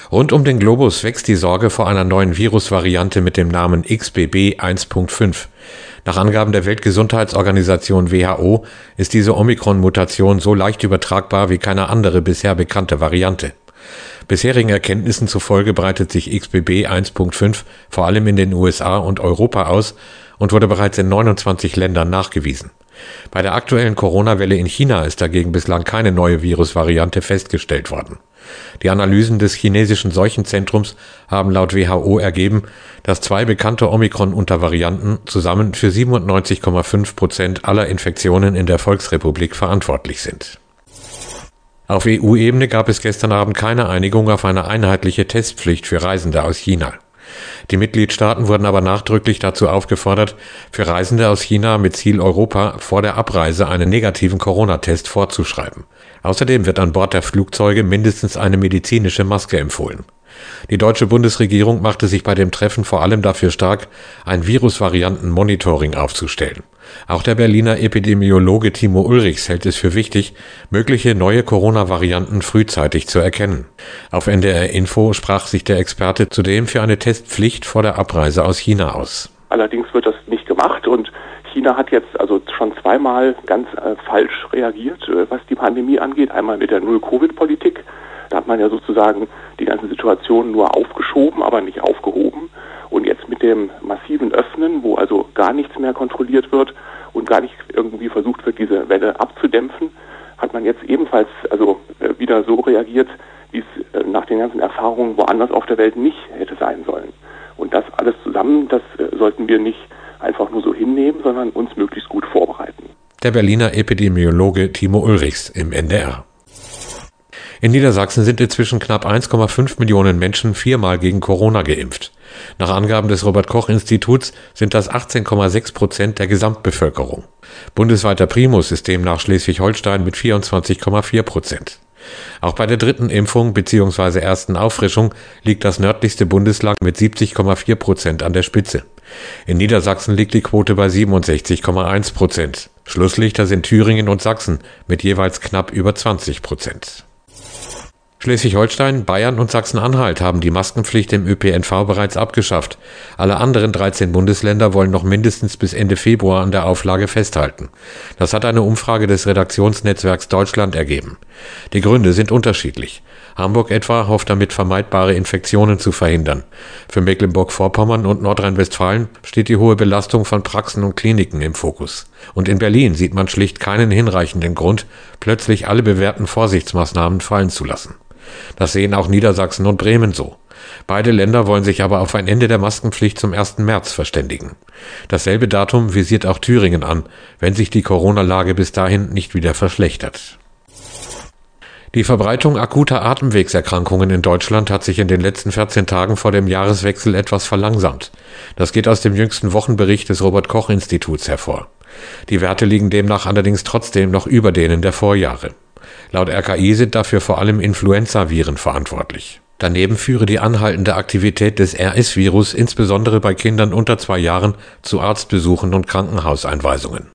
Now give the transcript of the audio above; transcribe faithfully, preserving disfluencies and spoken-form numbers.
Rund um den Globus wächst die Sorge vor einer neuen Virusvariante mit dem Namen X B B eins Punkt fünf. Nach Angaben der Weltgesundheitsorganisation W H O ist diese Omikron-Mutation so leicht übertragbar wie keine andere bisher bekannte Variante. Bisherigen Erkenntnissen zufolge breitet sich X B B eins Punkt fünf vor allem in den U S A und Europa aus und wurde bereits in neunundzwanzig Ländern nachgewiesen. Bei der aktuellen Corona-Welle in China ist dagegen bislang keine neue Virusvariante festgestellt worden. Die Analysen des chinesischen Seuchenzentrums haben laut W H O ergeben, dass zwei bekannte Omikron-Untervarianten zusammen für siebenundneunzig Komma fünf Prozent aller Infektionen in der Volksrepublik verantwortlich sind. Auf E U-Ebene gab es gestern Abend keine Einigung auf eine einheitliche Testpflicht für Reisende aus China. Die Mitgliedstaaten wurden aber nachdrücklich dazu aufgefordert, für Reisende aus China mit Ziel Europa vor der Abreise einen negativen Corona-Test vorzuschreiben. Außerdem wird an Bord der Flugzeuge mindestens eine medizinische Maske empfohlen. Die deutsche Bundesregierung machte sich bei dem Treffen vor allem dafür stark, ein Virusvarianten-Monitoring aufzustellen. Auch der Berliner Epidemiologe Timo Ulrichs hält es für wichtig, mögliche neue Corona-Varianten frühzeitig zu erkennen. Auf N D R Info sprach sich der Experte zudem für eine Testpflicht vor der Abreise aus China aus. Allerdings wird das nicht gemacht und China hat jetzt also schon zweimal ganz äh, falsch reagiert, äh, was die Pandemie angeht. Einmal mit der Null-Covid-Politik. Da hat man ja sozusagen die ganze Situation nur aufgeschoben, aber nicht aufgehoben. Und jetzt mit dem massiven Öffnen, wo also gar nichts mehr kontrolliert wird und gar nicht irgendwie versucht wird, diese Welle abzudämpfen, hat man jetzt ebenfalls also äh, wieder so reagiert, wie es äh, nach den ganzen Erfahrungen woanders auf der Welt nicht hätte sein sollen. Und das alles zusammen, das äh, sollten wir nicht einfach nur so hinnehmen, sondern uns möglichst gut vorbereiten. Der Berliner Epidemiologe Timo Ulrichs im N D R. In Niedersachsen sind inzwischen knapp eins Komma fünf Millionen Menschen viermal gegen Corona geimpft. Nach Angaben des Robert-Koch-Instituts sind das achtzehn Komma sechs Prozent der Gesamtbevölkerung. Bundesweiter Primus ist demnach Schleswig-Holstein mit vierundzwanzig Komma vier Prozent. Auch bei der dritten Impfung bzw. ersten Auffrischung liegt das nördlichste Bundesland mit siebzig Komma vier Prozent an der Spitze. In Niedersachsen liegt die Quote bei siebenundsechzig Komma eins Prozent. Schlusslichter sind Thüringen und Sachsen mit jeweils knapp über zwanzig Prozent. Schleswig-Holstein, Bayern und Sachsen-Anhalt haben die Maskenpflicht im Ö P N V bereits abgeschafft. Alle anderen dreizehn Bundesländer wollen noch mindestens bis Ende Februar an der Auflage festhalten. Das hat eine Umfrage des Redaktionsnetzwerks Deutschland ergeben. Die Gründe sind unterschiedlich. Hamburg etwa hofft damit, vermeidbare Infektionen zu verhindern. Für Mecklenburg-Vorpommern und Nordrhein-Westfalen steht die hohe Belastung von Praxen und Kliniken im Fokus. Und in Berlin sieht man schlicht keinen hinreichenden Grund, plötzlich alle bewährten Vorsichtsmaßnahmen fallen zu lassen. Das sehen auch Niedersachsen und Bremen so. Beide Länder wollen sich aber auf ein Ende der Maskenpflicht zum ersten März verständigen. Dasselbe Datum visiert auch Thüringen an, wenn sich die Corona-Lage bis dahin nicht wieder verschlechtert. Die Verbreitung akuter Atemwegserkrankungen in Deutschland hat sich in den letzten vierzehn Tagen vor dem Jahreswechsel etwas verlangsamt. Das geht aus dem jüngsten Wochenbericht des Robert-Koch-Instituts hervor. Die Werte liegen demnach allerdings trotzdem noch über denen der Vorjahre. Laut R K I sind dafür vor allem Influenzaviren verantwortlich. Daneben führe die anhaltende Aktivität des R S-Virus insbesondere bei Kindern unter zwei Jahren zu Arztbesuchen und Krankenhauseinweisungen.